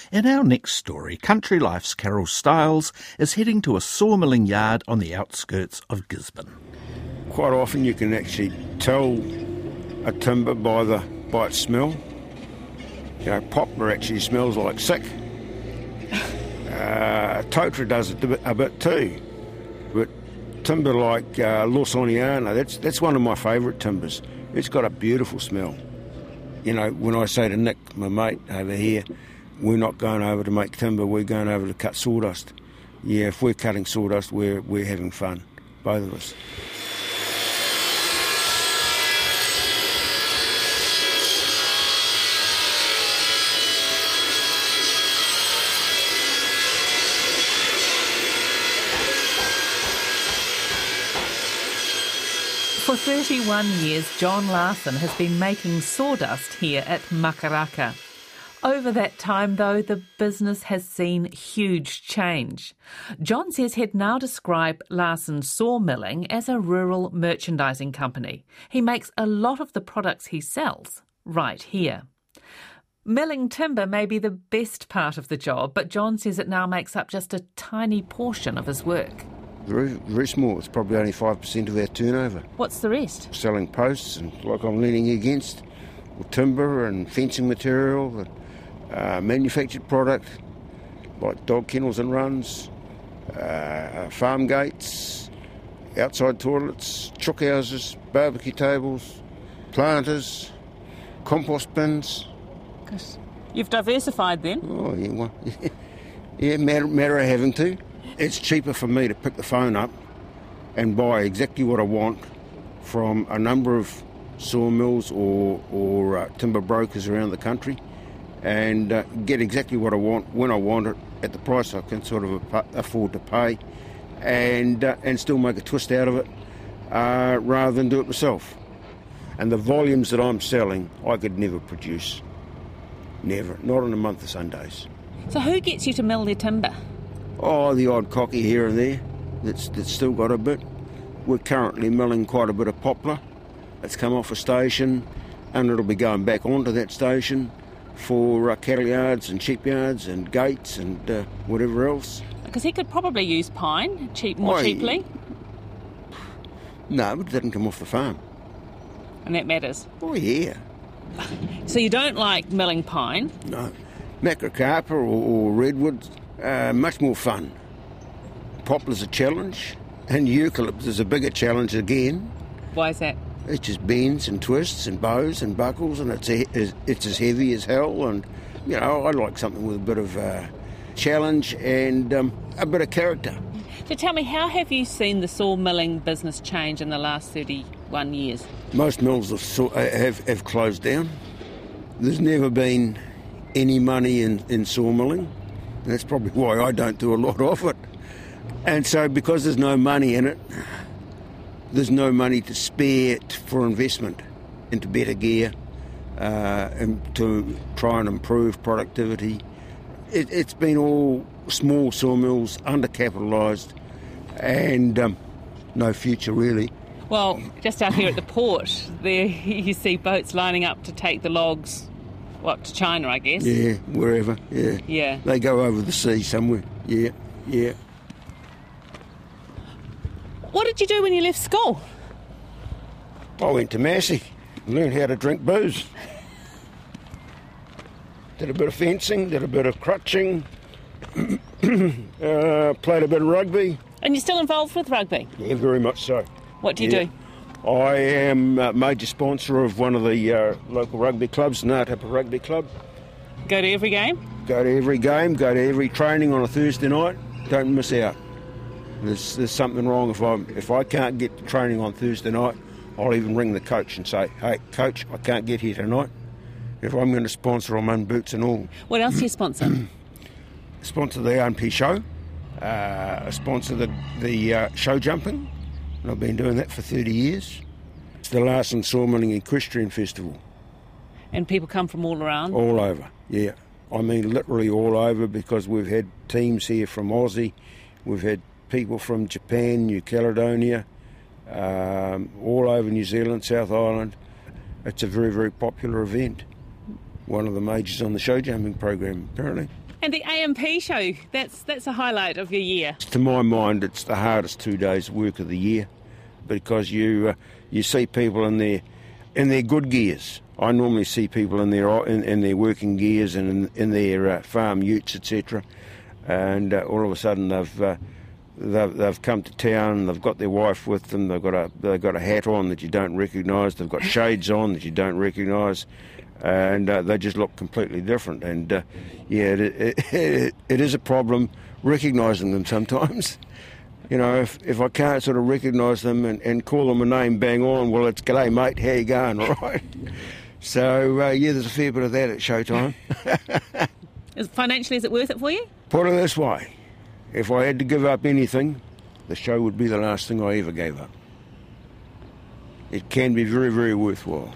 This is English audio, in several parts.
In our next story, Country Life's Carol Stiles is heading to a sawmilling yard on the outskirts of Gisborne. Quite often you can actually tell a timber by its smell. You know, poplar actually smells like sick. Totara does it a bit too. But timber like Lawsoniana, that's one of my favourite timbers. It's got a beautiful smell. You know, when I say to Nick, my mate over here, we're not going over to make timber, we're going over to cut sawdust. Yeah, if we're cutting sawdust, we're having fun, both of us. For 31 years, John Larson has been making sawdust here at Makaraka. Over that time, though, the business has seen huge change. John says he'd now describe Larson Sawmilling as a rural merchandising company. He makes a lot of the products he sells right here. Milling timber may be the best part of the job, but John says it now makes up just a tiny portion of his work. Very, very small. It's probably only 5% of our turnover. What's the rest? Selling posts, and like I'm leaning against, or timber and fencing material, and manufactured product, like dog kennels and runs, farm gates, outside toilets, chook houses, barbecue tables, planters, compost bins. Gosh, you've diversified then. Oh, yeah, well, yeah, matter of having to. It's cheaper for me to pick the phone up and buy exactly what I want from a number of sawmills or timber brokers around the country and get exactly what I want when I want it at the price I can sort of afford to pay and still make a twist out of it rather than do it myself. And the volumes that I'm selling, I could never produce. Never. Not on a month of Sundays. So who gets you to mill their timber? Oh, the odd cocky here and there that's still got a bit. We're currently milling quite a bit of poplar. It's come off a station and it'll be going back onto that station for cattle yards and sheep yards and gates and whatever else. Because he could probably use pine more cheaply. No, but it didn't come off the farm. And that matters? Oh, yeah. So you don't like milling pine? No. Macrocarpa or redwood, much more fun. Poplar's a challenge, and eucalyptus is a bigger challenge again. Why is that? It just bends and twists and bows and buckles, and it's as heavy as hell. And you know, I like something with a bit of challenge and a bit of character. So tell me, how have you seen the sawmilling business change in the last 31 years? Most mills have closed down. There's never been any money in sawmilling. That's probably why I don't do a lot of it. And so because there's no money in it, there's no money to spare for investment into better gear and to try and improve productivity. It's been all small sawmills, undercapitalised, and no future really. Well, just out here at the port, there you see boats lining up to take the logs, to China, I guess? Yeah, wherever, yeah. Yeah. They go over the sea somewhere, yeah. What did you do when you left school? I went to Massey and learned how to drink booze. Did a bit of fencing, did a bit of crutching, played a bit of rugby. And you're still involved with rugby? Yeah, very much so. What do you do? I am a major sponsor of one of the local rugby clubs, Ngātapa Rugby Club. Go to every game? Go to every game, go to every training on a Thursday night. Don't miss out. There's something wrong if I can't get to training on Thursday night. I'll even ring the coach and say, "Hey, coach, I can't get here tonight." If I'm going to sponsor, I'm in boots and all. What else do you sponsor? Sponsor the RNP show. I sponsor the show jumping. And I've been doing that for 30 years. It's the Larson Sawmilling Equestrian Festival. And people come from all around? All over, yeah. I mean literally all over, because we've had teams here from Aussie, we've had people from Japan, New Caledonia, all over New Zealand, South Island. It's a very, very popular event. one of the majors on the show jumping program, apparently. And the AMP show, that's a highlight of your year. To my mind, it's the hardest 2 days' work of the year, because you see people in their good gears. I normally see people in their working gears and in their farm utes, etc. And all of a sudden they've come to town. They've got their wife with them. They've got a hat on that you don't recognise. They've got shades on that you don't recognise. And they just look completely different. And it is a problem recognising them sometimes. You know, if I can't sort of recognise them and call them a name bang on, well, it's "G'day, mate, how you going?" All right. So there's a fair bit of that at showtime. Financially, is it worth it for you? Put it this way: if I had to give up anything, the show would be the last thing I ever gave up. It can be very, very worthwhile.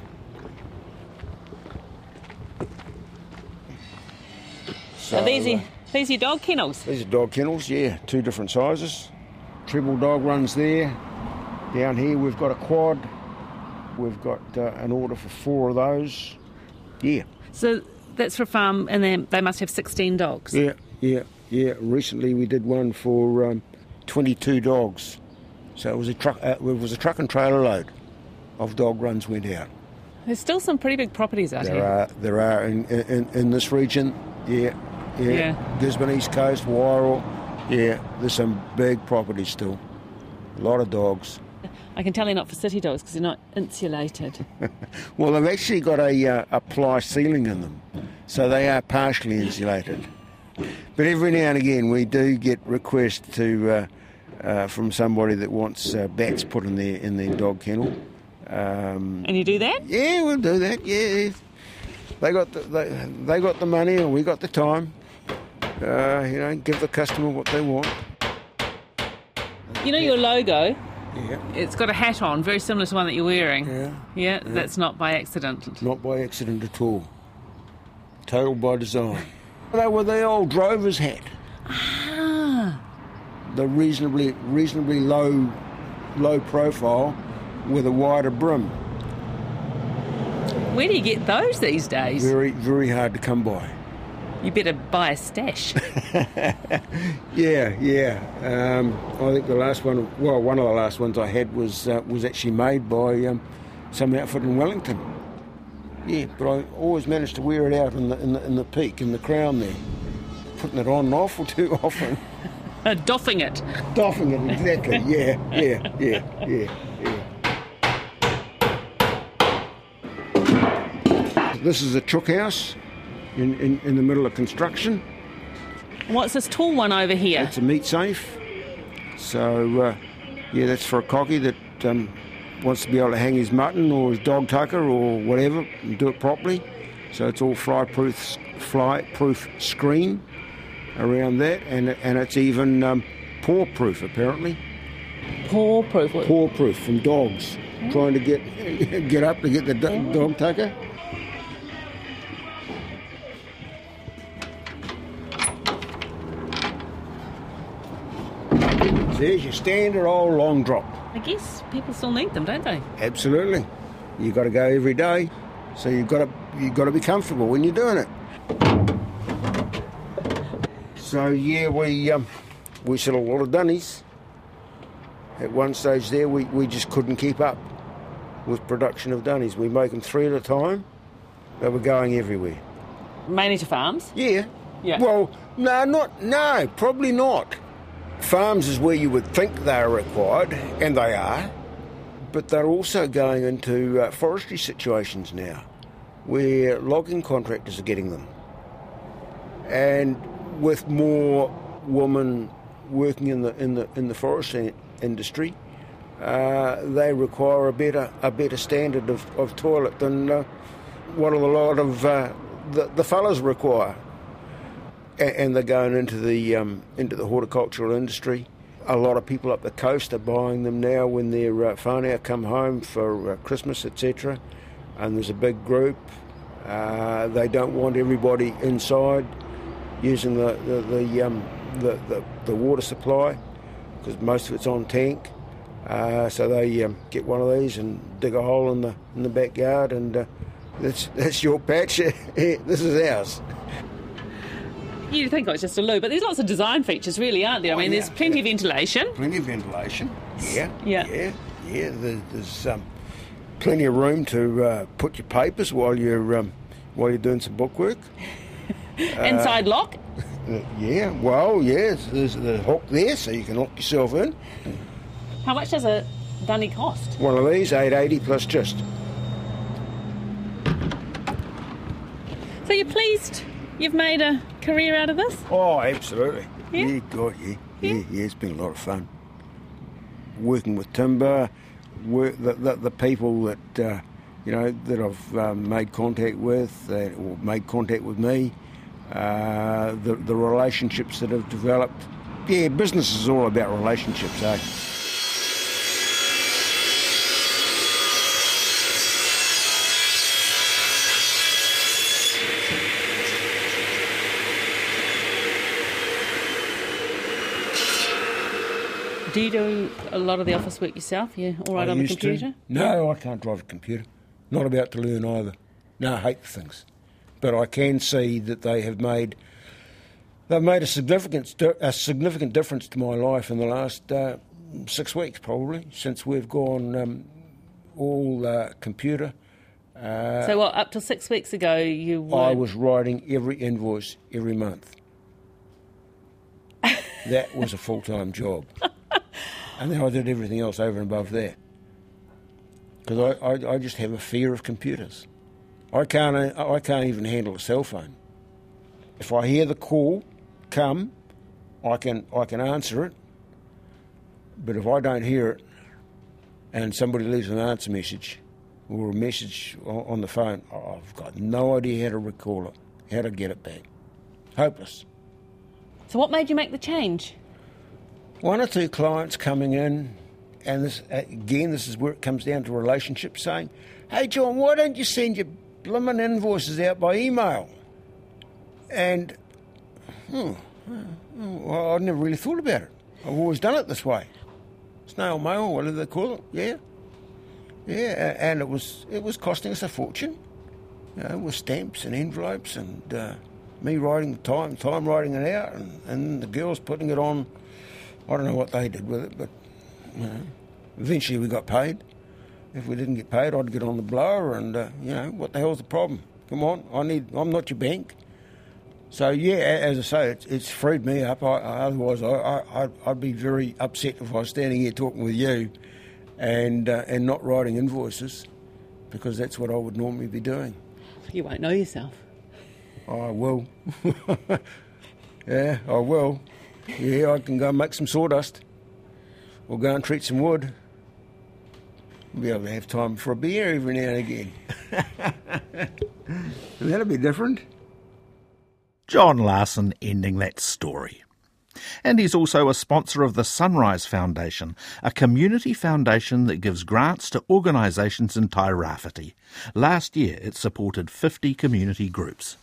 So these are your dog kennels? These are dog kennels, yeah, 2 different sizes. Treble dog runs there. Down here we've got a quad. We've got an order for 4 of those. Yeah. So that's for a farm, and they must have 16 dogs? Yeah. Recently we did one for 22 dogs. So it was a truck and trailer load of dog runs went out. There's still some pretty big properties out here. There are in this region, yeah. Gisborne, East Coast, Wairoa, there's some big properties still. A lot of dogs. I can tell they're not for city dogs because they're not insulated. Well, they've actually got a ply ceiling in them, so they are partially insulated. But every now and again we do get requests from somebody that wants bats put in their dog kennel. And you do that? Yeah, we'll do that, yeah. They got the money and we got the time. Give the customer what they want. You know your logo? Yeah. It's got a hat on, very similar to one that you're wearing. Yeah. That's not by accident. Not by accident at all. Total by design. They were the old drover's hat. Ah. The reasonably low profile with a wider brim. Where do you get those these days? Very, very hard to come by. You better buy a stash. Yeah. I think the last one, one of the last ones I had was actually made by some outfit in Wellington. Yeah, but I always managed to wear it out in the peak, in the crown there. Putting it on and off or too often. Doffing it. Doffing it, exactly. Yeah. This is a chook house in the middle of construction. What's this tall one over here? It's a meat safe. So, that's for a cocky that wants to be able to hang his mutton or his dog tucker or whatever and do it properly. So it's all fly-proof screen around that, and it's even paw-proof apparently. Paw-proof? Paw-proof from dogs trying to get up to get the dog tucker. There's your standard old long drop. I guess people still need them, don't they? Absolutely. You've got to go every day, so you've got to be comfortable when you're doing it. So we sell a lot of dunnies. At one stage there, we just couldn't keep up with production of dunnies. We make them 3 at a time. They were going everywhere. Mainly to farms? Yeah. Yeah. Well, probably not. Farms is where you would think they are required, and they are, but they're also going into forestry situations now, where logging contractors are getting them. And with more women working in the forestry industry, they require a better standard of toilet than what a lot of the fellas require. And they're going into the horticultural industry. A lot of people up the coast are buying them now when their whānau come home for Christmas, etc. And there's a big group. They don't want everybody inside using the water supply because most of it's on tank. So they get one of these and dig a hole in the backyard and That's your patch. This is ours. You think it's just a loo, but there's lots of design features, really, aren't there? I mean, there's plenty of ventilation. Plenty of ventilation. Yeah. There's plenty of room to put your papers while you're doing some bookwork. Inside lock. There's the hook there, so you can lock yourself in. How much does a dunny cost? One of these, $8.80 plus just. So you're pleased you've made a career out of this? Oh, absolutely. Yeah? Yeah, it's been a lot of fun. Working with timber, the people that that I've made contact with, or made contact with me, the relationships that have developed. Yeah, business is all about relationships, eh? Do you do a lot of the office work yourself? You all right on the computer? No, I can't drive a computer. Not about to learn either. No, I hate the things. But I can see that they've made a significant difference to my life in the last 6 weeks, probably, since we've gone all computer. So what, up till 6 weeks ago you were... I was writing every invoice every month. That was a full-time job. And then I did everything else over and above that. Because I just have a fear of computers. I can't even handle a cell phone. If I hear the call come, I can answer it. But if I don't hear it and somebody leaves an answer message or a message on the phone, I've got no idea how to recall it, how to get it back. Hopeless. So what made you make the change? One or two clients coming in, and this is where it comes down to relationships, saying, "Hey John, why don't you send your blimmin' invoices out by email?" And, well, I'd never really thought about it. I've always done it this way. Snail mail, whatever they call it, yeah, and it was costing us a fortune, with stamps and envelopes and me writing time writing it out, and the girls putting it on. I don't know what they did with it, but eventually we got paid. If we didn't get paid, I'd get on the blower and, what the hell's the problem? Come on, I'm not your bank. So, yeah, as I say, it's freed me up. Otherwise, I'd be very upset if I was standing here talking with you and not writing invoices, because that's what I would normally be doing. You won't know yourself. I will. Yeah, I will. Yeah, I can go and make some sawdust or go and treat some wood. I'll be able to have time for a beer every now and again. That'll be different. John Larson ending that story. And he's also a sponsor of the Sunrise Foundation, a community foundation that gives grants to organisations in Tairāwhiti. Last year it supported 50 community groups.